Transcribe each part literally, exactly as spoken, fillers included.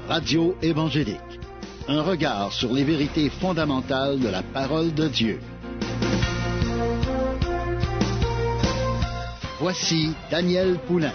Radio évangélique. Un regard sur les vérités fondamentales de la parole de Dieu. Voici Daniel Poulain.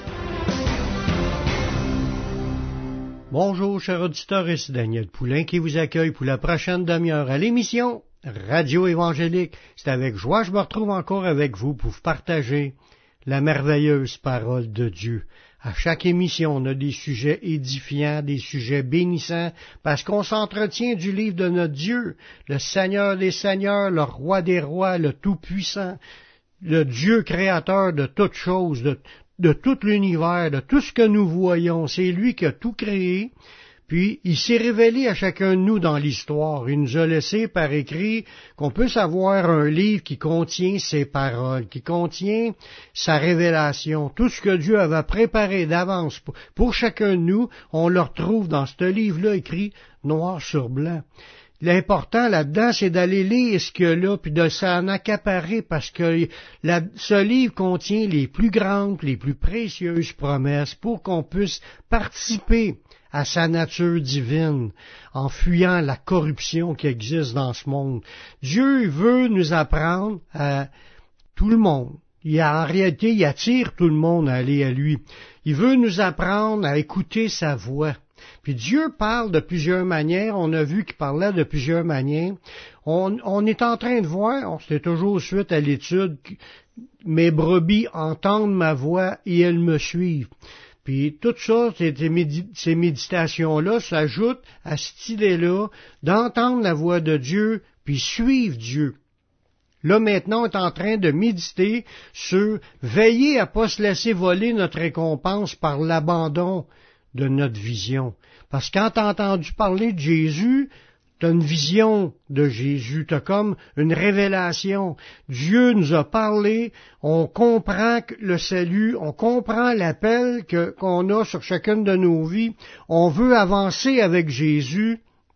Bonjour, chers auditeurs, ici Daniel Poulain qui vous accueille pour la prochaine demi-heure à l'émission Radio évangélique. C'est avec joie que je me retrouve encore avec vous pour vous partager la merveilleuse parole de Dieu. À chaque émission, on a des sujets édifiants, des sujets bénissants, parce qu'on s'entretient du livre de notre Dieu, le Seigneur des Seigneurs, le Roi des Rois, le Tout-Puissant, le Dieu créateur de toutes choses, de, de tout l'univers, de tout ce que nous voyons. C'est lui qui a tout créé. Puis, il s'est révélé à chacun de nous dans l'histoire. Il nous a laissé par écrit qu'on puisse avoir un livre qui contient ses paroles, qui contient sa révélation. Tout ce que Dieu avait préparé d'avance pour, pour chacun de nous, on le retrouve dans ce livre-là écrit noir sur blanc. L'important là-dedans, c'est d'aller lire ce qu'il y a là, puis de s'en accaparer, parce que la, ce livre contient les plus grandes, les plus précieuses promesses pour qu'on puisse participer à sa nature divine, en fuyant la corruption qui existe dans ce monde. Dieu veut nous apprendre à tout le monde. Il a, en réalité, il attire tout le monde à aller à lui. Il veut nous apprendre à écouter sa voix. Puis Dieu parle de plusieurs manières. On a vu qu'il parlait de plusieurs manières. On, on est en train de voir, c'est toujours suite à l'étude, mes brebis entendent ma voix et elles me suivent. Puis tout ça, ces, médi- ces méditations-là s'ajoutent à cette idée-là d'entendre la voix de Dieu, puis suivre Dieu. Là, maintenant, on est en train de méditer sur veiller à ne pas se laisser voler notre récompense par l'abandon de notre vision. Parce que quand tu as entendu parler de Jésus, tu as une vision de Jésus, tu as comme une révélation. Dieu nous a parlé, on comprend le salut, on comprend l'appel que, qu'on a sur chacune de nos vies. On veut avancer avec Jésus,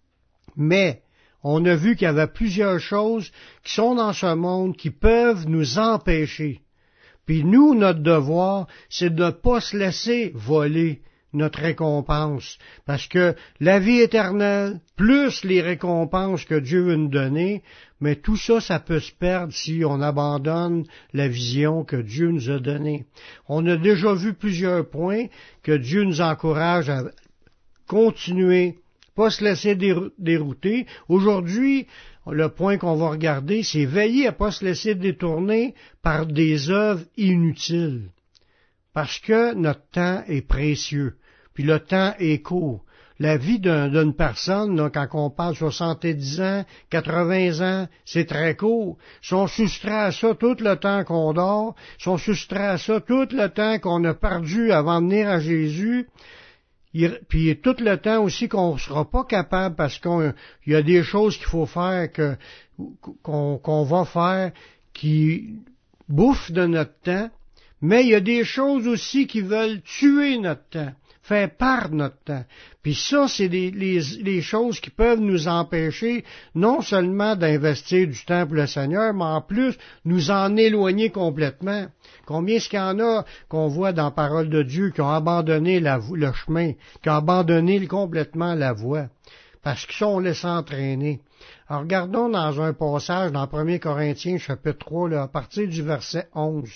mais on a vu qu'il y avait plusieurs choses qui sont dans ce monde qui peuvent nous empêcher. Puis nous, notre devoir, c'est de ne pas se laisser voler notre récompense, parce que la vie éternelle, plus les récompenses que Dieu veut nous donner, mais tout ça, ça peut se perdre si on abandonne la vision que Dieu nous a donnée. On a déjà vu plusieurs points que Dieu nous encourage à continuer, pas se laisser dérouter. Aujourd'hui, le point qu'on va regarder, c'est veiller à pas se laisser détourner par des œuvres inutiles. Parce que notre temps est précieux, puis le temps est court. La vie d'un, d'une personne, là, quand on parle soixante-dix ans, quatre-vingts ans, c'est très court. Ils sont soustraits à ça tout le temps qu'on dort, ils sont soustraits à ça tout le temps qu'on a perdu avant de venir à Jésus, il, puis tout le temps aussi qu'on ne sera pas capable parce qu'il y a des choses qu'il faut faire, que, qu'on, qu'on va faire, qui bouffent de notre temps. Mais il y a des choses aussi qui veulent tuer notre temps, faire part de notre temps. Puis ça, c'est des, les, les choses qui peuvent nous empêcher non seulement d'investir du temps pour le Seigneur, mais en plus nous en éloigner complètement. Combien est-ce qu'il y en a qu'on voit dans la parole de Dieu qui ont abandonné la, le chemin, qui ont abandonné complètement la voie, parce qu'ils sont laissés entraîner. Alors regardons dans un passage dans premier Corinthiens chapitre trois, là, à partir du verset onze.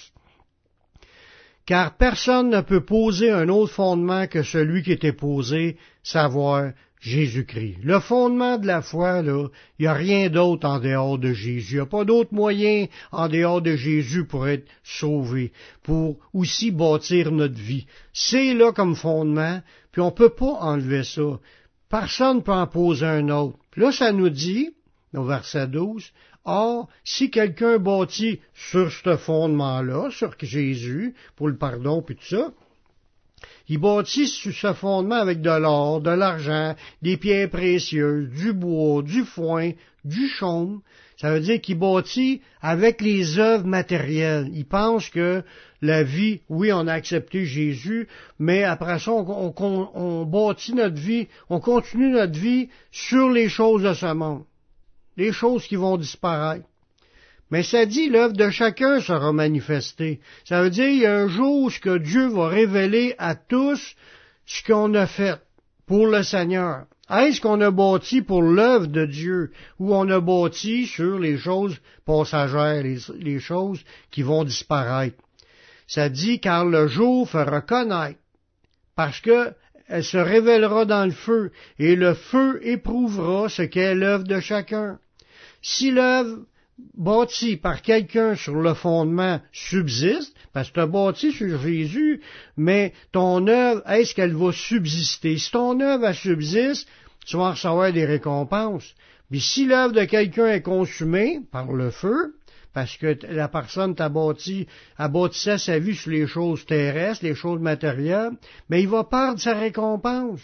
Car personne ne peut poser un autre fondement que celui qui était posé, savoir Jésus-Christ. Le fondement de la foi, là, il n'y a rien d'autre en dehors de Jésus. Il n'y a pas d'autre moyen en dehors de Jésus pour être sauvé, pour aussi bâtir notre vie. C'est là comme fondement, puis on ne peut pas enlever ça. Personne ne peut en poser un autre. Puis là, ça nous dit, au verset douze, « Or, si quelqu'un bâtit sur ce fondement-là, sur Jésus, pour le pardon puis tout ça, il bâtit sur ce fondement avec de l'or, de l'argent, des pierres précieuses, du bois, du foin, du chaume. Ça veut dire qu'il bâtit avec les œuvres matérielles. Il pense que la vie, oui, on a accepté Jésus, mais après ça, on, on, on bâtit notre vie, on continue notre vie sur les choses de ce monde. Les choses qui vont disparaître. Mais ça dit, l'œuvre de chacun sera manifestée. Ça veut dire, il y a un jour où ce que Dieu va révéler à tous ce qu'on a fait. pour le Seigneur? Est-ce qu'on a bâti pour l'œuvre de Dieu ou on a bâti sur les choses passagères, les, les choses qui vont disparaître? Ça dit, car le jour fera connaître, parce que elle se révélera dans le feu, et le feu éprouvera ce qu'est l'œuvre de chacun. Si l'œuvre bâtie par quelqu'un sur le fondement subsiste, parce que tu as bâti sur Jésus, mais ton œuvre, est-ce qu'elle va subsister? Si ton œuvre elle subsiste, tu vas recevoir des récompenses. Puis si l'œuvre de quelqu'un est consumée par le feu, parce que la personne t'a bâti, a bâtissé sa vie sur les choses terrestres, les choses matérielles, mais il va perdre sa récompense.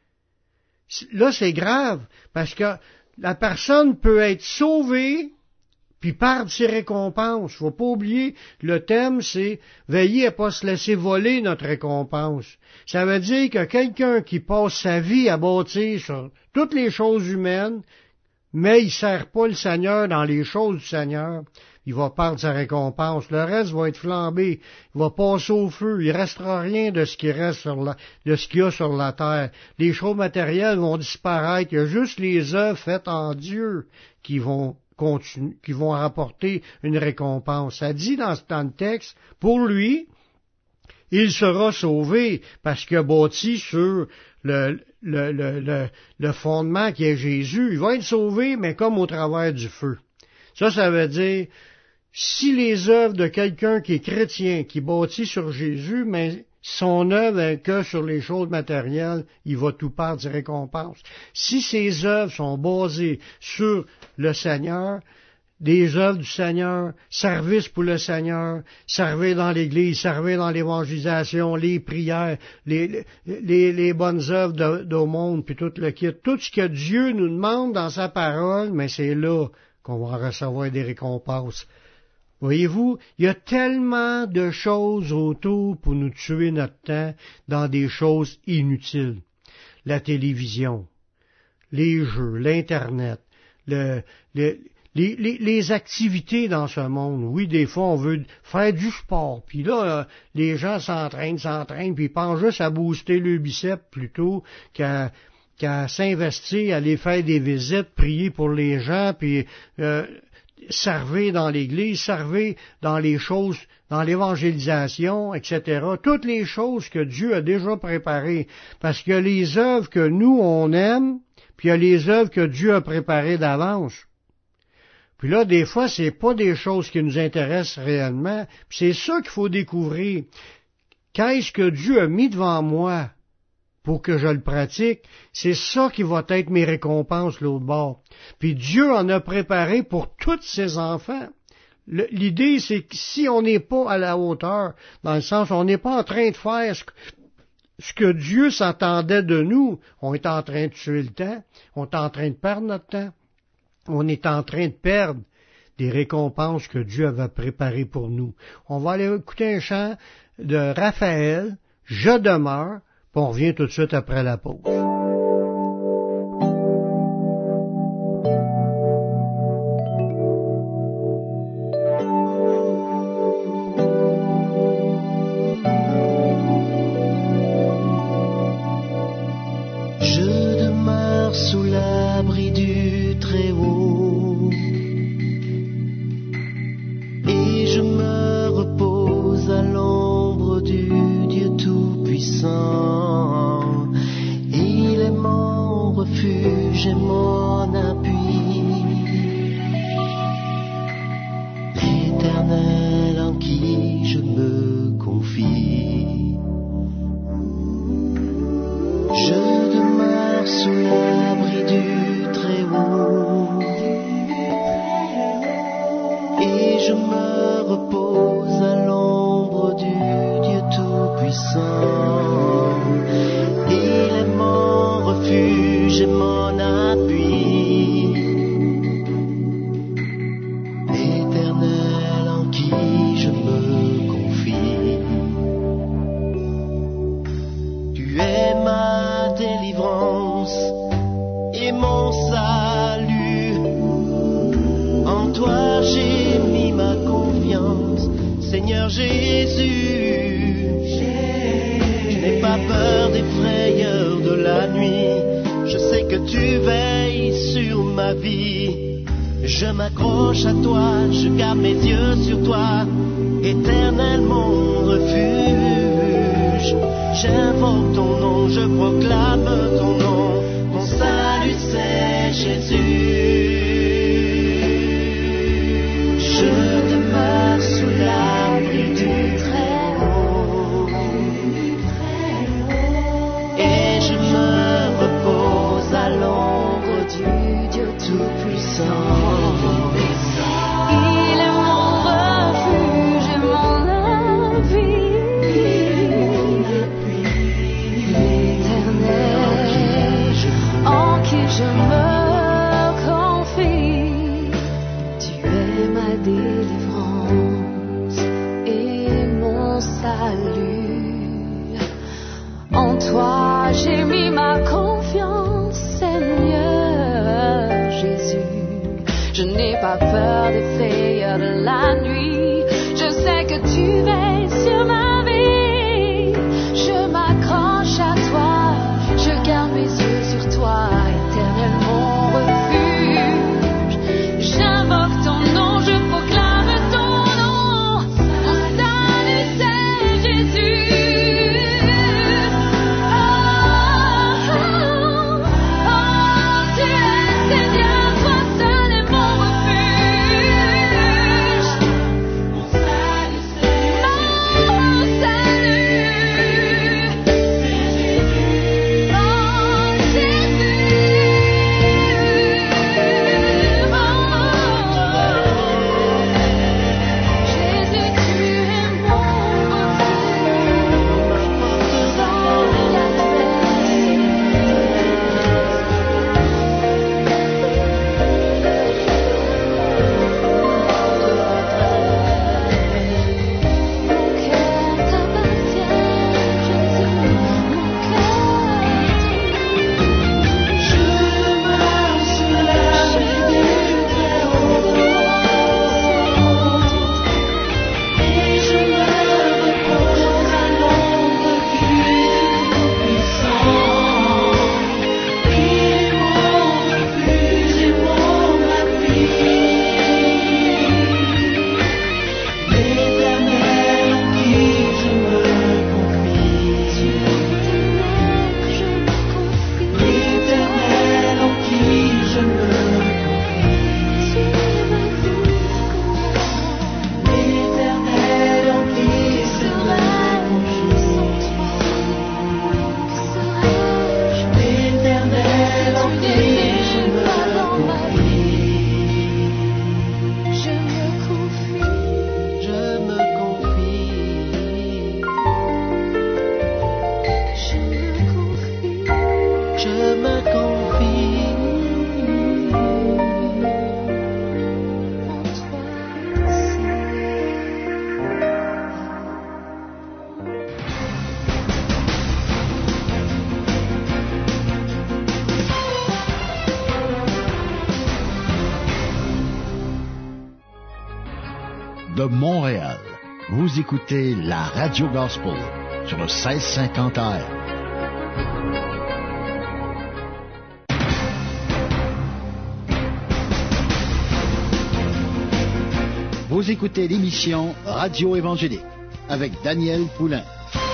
Là, c'est grave, parce que la personne peut être sauvée, puis perdre ses récompenses. Faut pas oublier, le thème, c'est veiller à pas se laisser voler notre récompense. Ça veut dire que quelqu'un qui passe sa vie à bâtir sur toutes les choses humaines, mais il sert pas le Seigneur dans les choses du Seigneur, il va perdre sa récompense. Le reste va être flambé. Il va passer au feu. Il restera rien de ce qui reste sur la, de ce qu'il y a sur la terre. Les choses matérielles vont disparaître. Il y a juste les œuvres faites en Dieu qui vont continuer, qui vont rapporter une récompense. Ça dit dans, dans le texte, pour lui, il sera sauvé parce qu'il a bâti sur le, le, le, le, le fondement qui est Jésus. Il va être sauvé, mais comme au travers du feu. Ça, ça veut dire, si les œuvres de quelqu'un qui est chrétien, qui bâtit sur Jésus, mais son œuvre est que sur les choses matérielles, il va tout perdre ses récompenses. Si ses œuvres sont basées sur le Seigneur, des œuvres du Seigneur, service pour le Seigneur, servir dans l'Église, servir dans l'évangélisation, les prières, les, les, les bonnes œuvres de, de monde, puis tout le kit, tout ce que Dieu nous demande dans sa parole, mais c'est là qu'on va recevoir des récompenses. Voyez-vous, il y a tellement de choses autour pour nous tuer notre temps dans des choses inutiles. La télévision, les jeux, l'Internet, le, le, les, les, les activités dans ce monde. Oui, des fois, on veut faire du sport. Puis là, les gens s'entraînent, s'entraînent, puis ils pensent juste à booster le biceps plutôt qu'à qu'à s'investir, aller faire des visites, prier pour les gens, puis euh, servir dans l'Église, servir dans les choses, dans l'évangélisation, et cetera. Toutes les choses que Dieu a déjà préparées. Parce qu'il y a les œuvres que nous, on aime, puis il y a les œuvres que Dieu a préparées d'avance. Puis là, des fois, c'est pas des choses qui nous intéressent réellement. Puis c'est ça qu'il faut découvrir. Qu'est-ce que Dieu a mis devant moi pour que je le pratique? C'est ça qui va être mes récompenses l'autre bord. Puis Dieu en a préparé pour tous ses enfants. Le, l'idée, c'est que si on n'est pas à la hauteur, dans le sens, on n'est pas en train de faire ce que, ce que Dieu s'attendait de nous, on est en train de tuer le temps, on est en train de perdre notre temps, on est en train de perdre des récompenses que Dieu avait préparées pour nous. On va aller écouter un chant de Raphaël, « Je demeure », puis on revient tout de suite après la pause. Je demeure sous l'abri du Très-Haut et je me repose à l'ombre du Dieu Tout-Puissant. Il est mon refuge et mon appui, l'Éternel en qui je me confie. Je demeure sous l'abri du Très-Haut et je me repose à l'ombre du Dieu Tout-Puissant. Il est mon refuge et mon appui, l'Éternel en qui je me confie. Tu es ma délivrance et mon salut, en toi j'ai mis ma confiance, Seigneur Jésus. Je n'ai pas peur des frayeurs de la nuit, que tu veilles sur ma vie. Je m'accroche à toi, je garde mes yeux sur toi, éternel mon refuge. J'invoque ton nom, je proclame ton nom, mon salut c'est Jésus. Je demeure sous l'abri du Très-Haut, et je me repose à l'ombre du Dieu Tout-Puissant. Il est mon refuge et mon appui, l'Éternel en qui je me confie. Tu es ma délivrance et mon salut. En toi j'ai mis ma confiance, Seigneur Jésus. Je n'ai pas peur des frayeurs de la nuit. Je sais que tu veilles sur ma vie. Je m'accroche à toi, je garde mes yeux sur toi, éternel mon refuge. J'invoque ton nom, je proclame ton nom. Mon salut c'est Jésus. Oh, oh, oh, tu es Seigneur, toi seul est mon refuge. Mon salut c'est mon salut c'est Jésus. Oh Jésus. Oh, Jésus, tu es mon refuge dans mon cœur t'appartient, Jésus, mon cœur. Je demeure sous l'abri du Très-Haut, et je me repose à l'ombre du Tout-Puissant. Il est mon refuge et mon appui, l'Éternel en qui je me confie. L'Éternel en qui je me confie. L'Éternel en qui je me confie. L'Éternel en qui je me confie. Je me confie. Je me confie. Je me confie. En toi, De Montréal, vous écoutez la Radio Gospel sur le seize cinquante A M. Vous écoutez l'émission Radio Évangélique avec Daniel Poulain.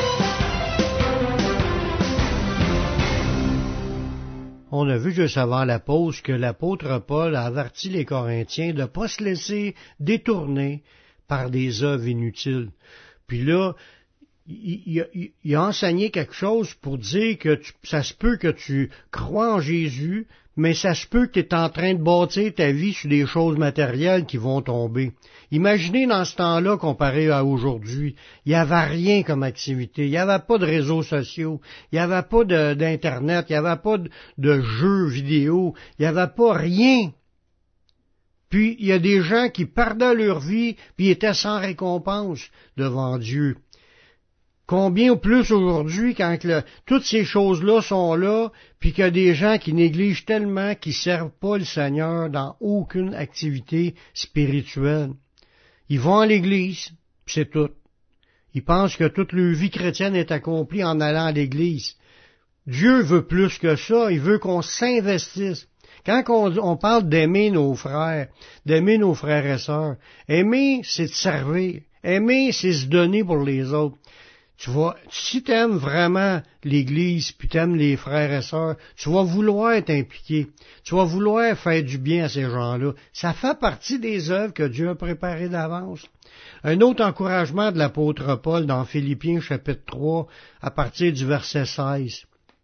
On a vu juste avant la pause que l'apôtre Paul a averti les Corinthiens de ne pas se laisser détourner par des œuvres inutiles. Puis là, il, il, il a enseigné quelque chose pour dire que tu, ça se peut que tu crois en Jésus, mais ça se peut que tu es en train de bâtir ta vie sur des choses matérielles qui vont tomber. Imaginez dans ce temps-là comparé à aujourd'hui, il n'y avait rien comme activité, il n'y avait pas de réseaux sociaux, il n'y avait pas de, d'Internet, il n'y avait pas de, de jeux vidéo, il n'y avait pas rien. Puis il y a des gens qui perdaient leur vie, puis étaient sans récompense devant Dieu. Combien ou plus aujourd'hui, quand le, toutes ces choses-là sont là, puis qu'il y a des gens qui négligent tellement qu'ils ne servent pas le Seigneur dans aucune activité spirituelle. Ils vont à l'église, puis c'est tout. Ils pensent que toute leur vie chrétienne est accomplie en allant à l'église. Dieu veut plus que ça, il veut qu'on s'investisse. Quand on, on parle d'aimer nos frères, d'aimer nos frères et sœurs, aimer, c'est de servir. Aimer, c'est se donner pour les autres. Tu vas, si tu aimes vraiment l'Église, puis tu aimes les frères et sœurs, tu vas vouloir t'impliquer. Tu vas vouloir faire du bien à ces gens-là. Ça fait partie des œuvres que Dieu a préparées d'avance. Un autre encouragement de l'apôtre Paul dans Philippiens chapitre trois, à partir du verset seize.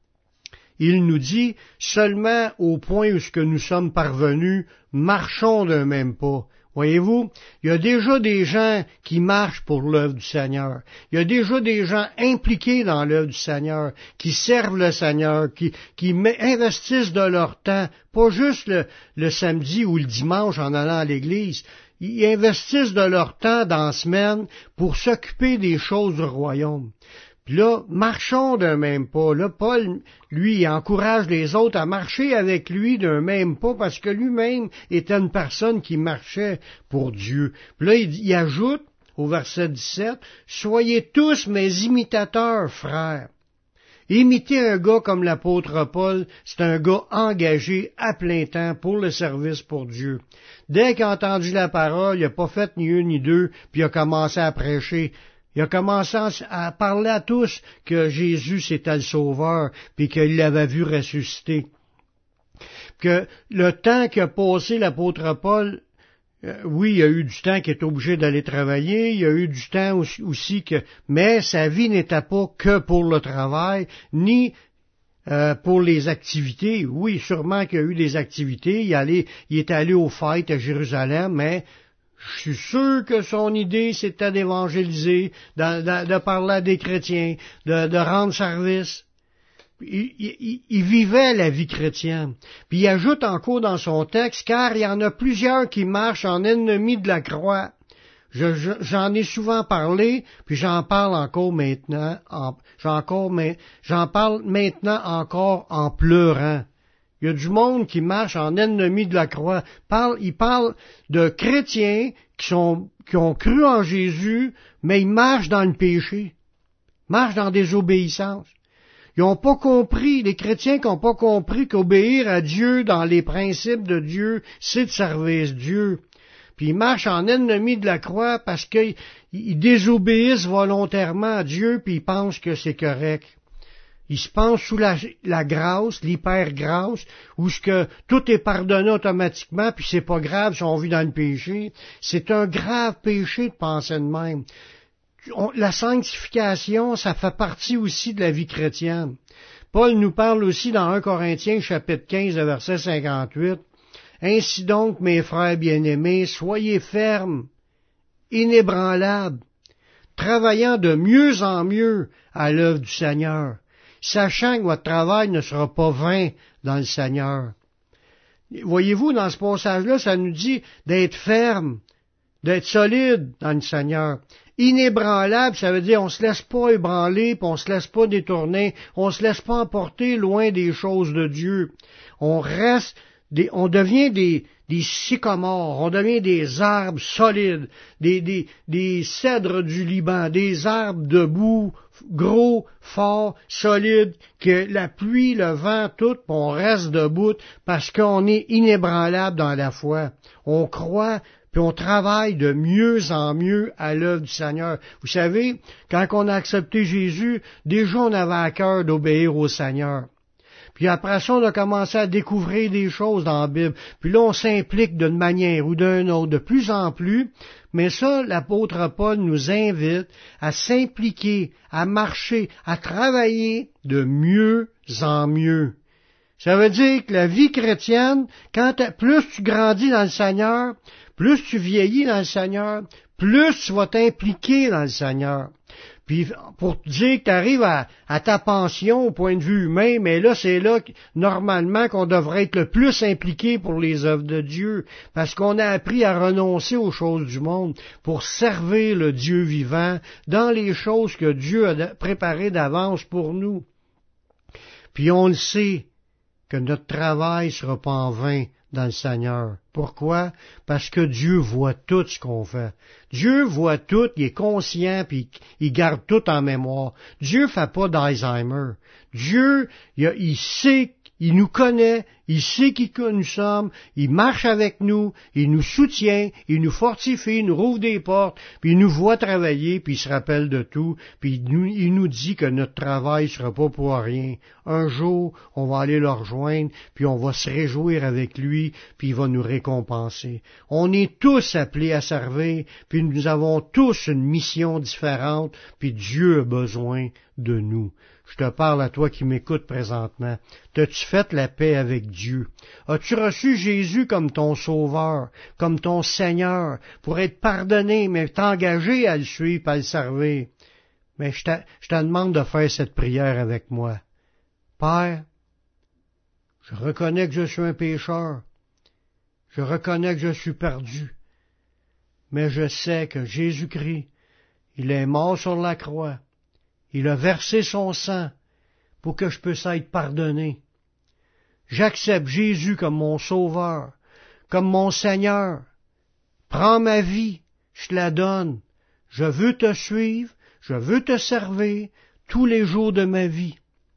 Il nous dit, seulement au point où ce que nous sommes parvenus, marchons d'un même pas. Voyez-vous, il y a déjà des gens qui marchent pour l'œuvre du Seigneur. Il y a déjà des gens impliqués dans l'œuvre du Seigneur, qui servent le Seigneur, qui, qui investissent de leur temps, pas juste le, le samedi ou le dimanche en allant à l'église. Ils investissent de leur temps dans la semaine pour s'occuper des choses du royaume. Puis là, marchons d'un même pas. Là, Paul, lui, il encourage les autres à marcher avec lui d'un même pas parce que lui-même était une personne qui marchait pour Dieu. Puis là, il, il ajoute au verset dix-sept, « Soyez tous mes imitateurs, frères. » Imiter un gars comme l'apôtre Paul, c'est un gars engagé à plein temps pour le service pour Dieu. Dès qu'il a entendu la parole, il n'a pas fait ni une ni deux, puis il a commencé à prêcher. Il a commencé à parler à tous que Jésus c'était le Sauveur, puis qu'il l'avait vu ressusciter. Que le temps qu'a passé l'apôtre Paul, euh, oui, il y a eu du temps qu'il est obligé d'aller travailler, il y a eu du temps aussi, aussi que, mais sa vie n'était pas que pour le travail, ni euh, pour les activités. Oui, sûrement qu'il y a eu des activités. Il, allait, il est allé aux fêtes à Jérusalem, mais je suis sûr que son idée, c'était d'évangéliser, de, de, de parler à des chrétiens, de, de rendre service. Il, il, il vivait la vie chrétienne. Puis il ajoute encore dans son texte, car il y en a plusieurs qui marchent en ennemis de la croix. Je, je, j'en ai souvent parlé, puis j'en parle encore maintenant, en, j'en, encore, mais, j'en parle maintenant encore en pleurant. Il y a du monde qui marche en ennemi de la croix. Parle, il parle de chrétiens qui, sont, qui ont cru en Jésus, mais ils marchent dans le péché, marchent dans la désobéissance. Ils n'ont pas compris, les chrétiens qui n'ont pas compris qu'obéir à Dieu dans les principes de Dieu, c'est de servir Dieu. Puis ils marchent en ennemi de la croix parce qu'ils ils désobéissent volontairement à Dieu, puis ils pensent que c'est correct. Ils se pensent sous la, la grâce, l'hyper-grâce, où ce que tout est pardonné automatiquement, puis c'est pas grave si on vit dans le péché. C'est un grave péché de penser de même. On, la sanctification, ça fait partie aussi de la vie chrétienne. Paul nous parle aussi dans un Corinthiens, chapitre quinze, verset cinquante-huit. « Ainsi donc, mes frères bien-aimés, soyez fermes, inébranlables, travaillant de mieux en mieux à l'œuvre du Seigneur, sachant que votre travail ne sera pas vain dans le Seigneur. » Voyez-vous, dans ce passage-là, ça nous dit d'être ferme, d'être solide dans le Seigneur. Inébranlable, ça veut dire on se laisse pas ébranler, puis on se laisse pas détourner, on se laisse pas emporter loin des choses de Dieu. On reste, des, on devient des, des sycomores, on devient des arbres solides, des, des, des cèdres du Liban, des arbres debout, gros, forts, solides, que la pluie, le vent, tout, on reste debout parce qu'on est inébranlable dans la foi. On croit, puis on travaille de mieux en mieux à l'œuvre du Seigneur. Vous savez, quand on a accepté Jésus, déjà on avait à cœur d'obéir au Seigneur. Puis après ça, on a commencé à découvrir des choses dans la Bible. Puis là, on s'implique d'une manière ou d'une autre, de plus en plus. Mais ça, l'apôtre Paul nous invite à s'impliquer, à marcher, à travailler de mieux en mieux. Ça veut dire que la vie chrétienne, quand plus tu grandis dans le Seigneur, plus tu vieillis dans le Seigneur, plus tu vas t'impliquer dans le Seigneur. Puis pour te dire que tu arrives à, à ta pension au point de vue humain, mais là, c'est là que, normalement qu'on devrait être le plus impliqué pour les œuvres de Dieu, parce qu'on a appris à renoncer aux choses du monde pour servir le Dieu vivant dans les choses que Dieu a préparées d'avance pour nous. Puis on le sait que notre travail ne sera pas en vain dans le Seigneur. Pourquoi? Parce que Dieu voit tout ce qu'on fait. Dieu voit tout, il est conscient, puis il garde tout en mémoire. Dieu fait pas d'Alzheimer. Dieu, il, a, il sait, il nous connaît, il sait qui que nous sommes, il marche avec nous, il nous soutient, il nous fortifie, il nous rouvre des portes, puis il nous voit travailler, puis il se rappelle de tout, puis il nous, il nous dit que notre travail sera pas pour rien. Un jour, on va aller le rejoindre, puis on va se réjouir avec lui, puis il va nous récompenser. On est tous appelés à servir, puis nous avons tous une mission différente, puis Dieu a besoin de nous. Je te parle à toi qui m'écoutes présentement. T'as-tu fait la paix avec Dieu? As-tu reçu Jésus comme ton sauveur, comme ton Seigneur, pour être pardonné, mais t'engager à le suivre, à le servir? Mais je te, je te demande de faire cette prière avec moi. Père, je reconnais que je suis un pécheur. Je reconnais que je suis perdu. Mais je sais que Jésus-Christ, il est mort sur la croix. Il a versé son sang pour que je puisse être pardonné. J'accepte Jésus comme mon sauveur, comme mon Seigneur. Prends ma vie, je te la donne. Je veux te suivre, je veux te servir tous les jours de ma vie.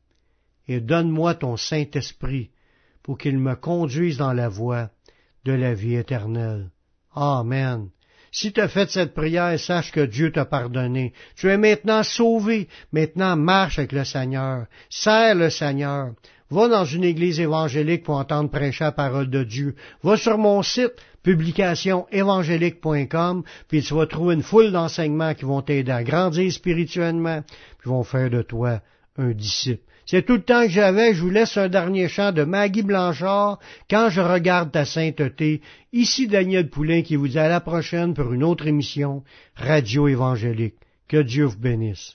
Et donne-moi ton Saint-Esprit pour qu'il me conduise dans la voie de la vie éternelle. Amen. Si tu as fait cette prière, sache que Dieu t'a pardonné. Tu es maintenant sauvé. Maintenant, marche avec le Seigneur. Sers le Seigneur. Va dans une église évangélique pour entendre prêcher la parole de Dieu. Va sur mon site, publication évangélique point com, puis tu vas trouver une foule d'enseignements qui vont t'aider à grandir spirituellement, puis vont faire de toi un disciple. C'est tout le temps que j'avais. Je vous laisse un dernier chant de Maggie Blanchard, Quand je regarde ta sainteté. Ici Daniel Poulain qui vous dit à la prochaine pour une autre émission Radio Évangélique. Que Dieu vous bénisse.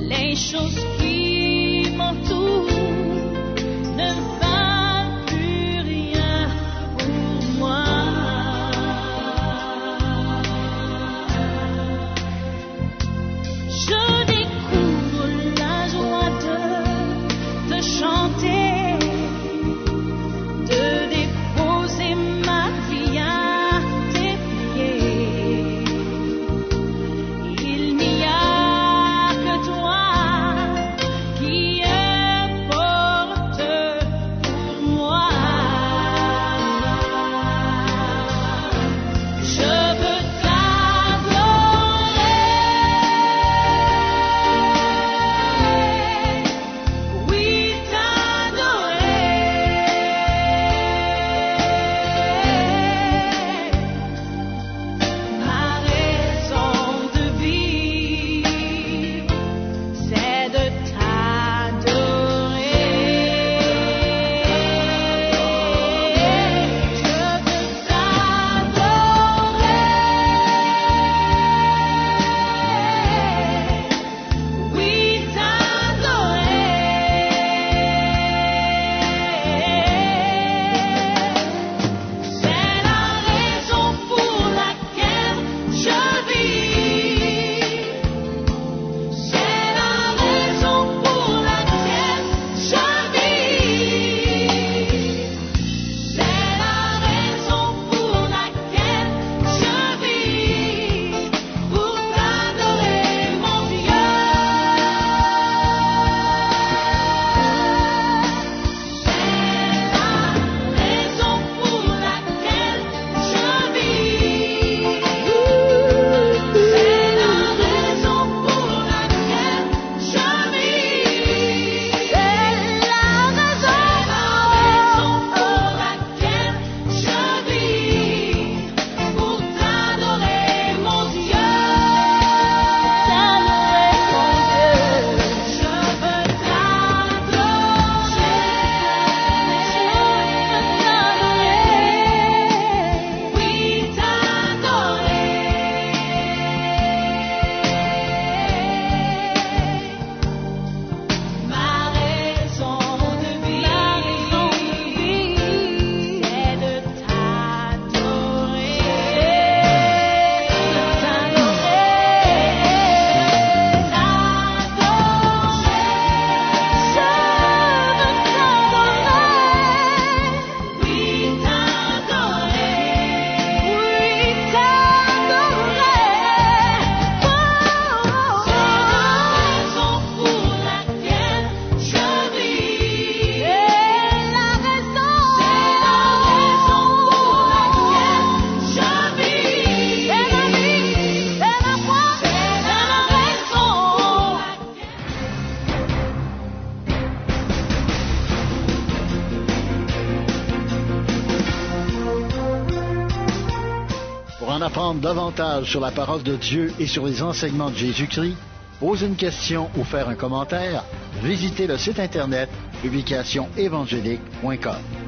choses qui m'entourent ne valent plus en apprendre davantage sur la parole de Dieu et sur les enseignements de Jésus-Christ, poser une question ou faire un commentaire, visitez le site internet publication évangélique point com.